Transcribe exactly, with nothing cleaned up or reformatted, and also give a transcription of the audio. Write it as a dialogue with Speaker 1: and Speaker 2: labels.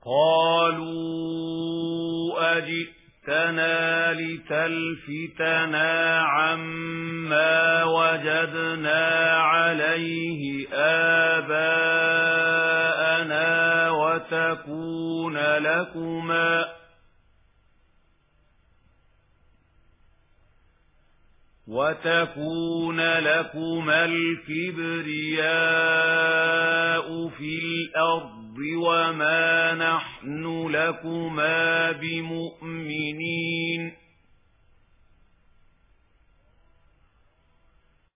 Speaker 1: قالوا أجئتنا لتلفتنا عما وجدنا عليه آباءنا وتكون لكما وتكون لكما الكبرياء في الأرض وما نحن لكما بمؤمنين